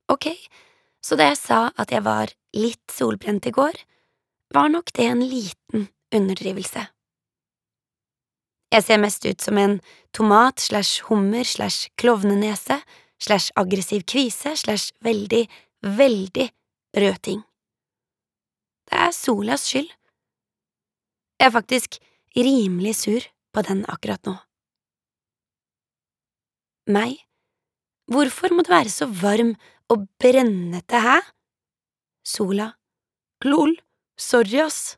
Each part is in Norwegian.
Ok, så da jeg sa at jeg var litt solbrent i går, var nok det en liten underdrivelse. Jeg ser mest ut som en tomat slash hummer slash klovnenese slash aggressiv kvise slash veldig, veldig rød ting. Det er solas skyld. Jeg er faktisk rimelig sur på den akkurat nå. Meg? Hvorfor må det være så varm og brennete, hæ? Sola. Lol, sorry ass.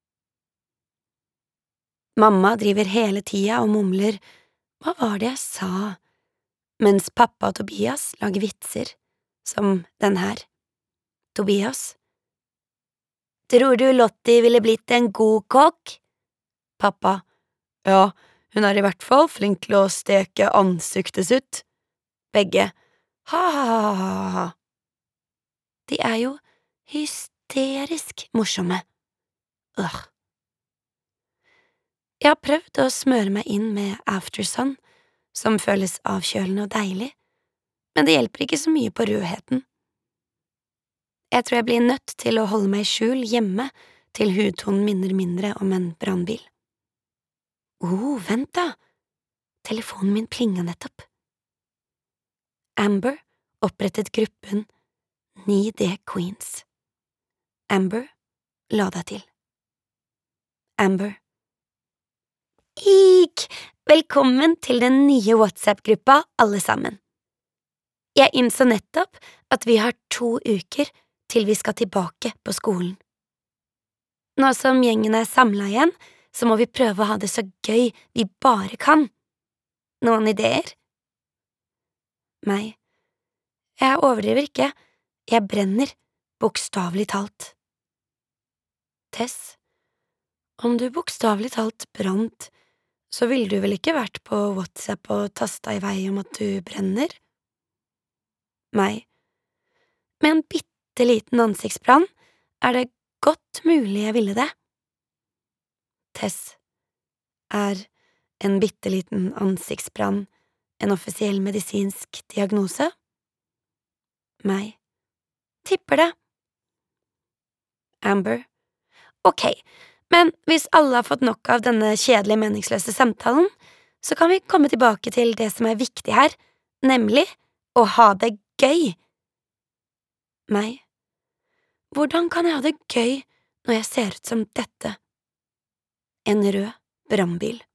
Mamma driver hele tida og mumler hva var det jeg sa, mens pappa og Tobias lager vitser, som den her. Tobias. Tror du Lottie ville blitt en god kokk? Pappa. Ja, hun er i hvert fall flink til å steke ansiktet sitt. Begge. Ha-ha-ha-ha-ha. De er jo hysterisk morsomme. Ugh. Jeg har prøvd å smøre meg inn med Aftersun, som føles avkjølende og deilig, men det hjelper ikke så mye på rødheten. Jeg tror jeg blir nødt til å holde meg i skjul hjemme til hudtonen minner mindre om en brannbil. Vent da, telefonen min plinga nettopp. Amber opprettet gruppen 9D Queens. Amber, la deg til. Amber. Velkommen til den nye WhatsApp-gruppa, alle sammen. Jeg innså nettopp at vi har 2 uker til vi skal tilbake på skolen. Nå som gjengen er samlet igjen, så må vi prøve å ha det så gøy vi bare kan. Noen ideer? Meg. Jeg overdriver ikke, jeg brenner, bokstavelig talt. Tess, om du bokstavelig talt brant, så ville du vel ikke vært på WhatsApp og tastet i vei om at du brenner? Meg. Med en bitteliten ansiktsbrann er det godt mulig jeg ville det. Tess. Er en bitteliten ansiktsbrann en offisiell medisinsk diagnose? Meg. Tipper det. Amber. Ok, men hvis alle har fått nok av denne kjedelige meningsløse samtalen, så kan vi komme tilbake til det som er viktig her, nemlig å ha det gøy. Meg. Hvordan kan jeg ha det gøy når jeg ser ut som dette? En rød brannbil.